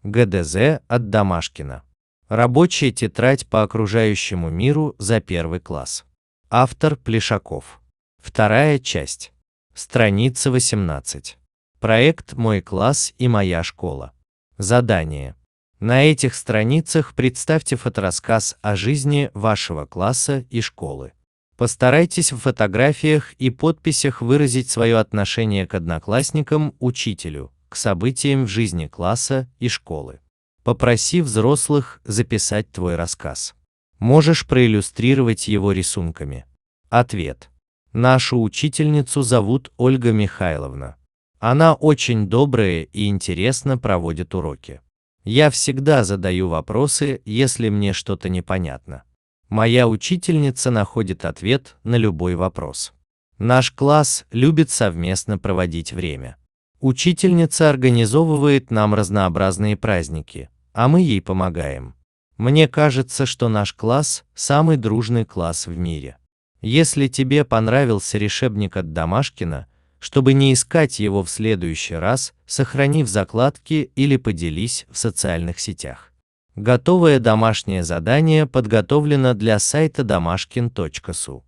ГДЗ от Домашкина. Рабочая тетрадь по окружающему миру за 1 класс. Автор Плешаков. Вторая часть. Страница 18. Проект «Мой класс и моя школа». Задание. На этих страницах представьте фоторассказ о жизни вашего класса и школы. Постарайтесь в фотографиях и подписях выразить свое отношение к одноклассникам, учителю, к событиям в жизни класса и школы. Попроси взрослых записать твой рассказ. Можешь проиллюстрировать его рисунками. Ответ. Нашу учительницу зовут Ольга Михайловна. Она очень добрая и интересно проводит уроки. Я всегда задаю вопросы, если мне что-то непонятно. Моя учительница находит ответ на любой вопрос. Наш класс любит совместно проводить время. Учительница организовывает нам разнообразные праздники, а мы ей помогаем. Мне кажется, что наш класс – самый дружный класс в мире. Если тебе понравился решебник от Домашкина, чтобы не искать его в следующий раз, сохрани в закладке или поделись в социальных сетях. Готовое домашнее задание подготовлено для сайта domashkin.su.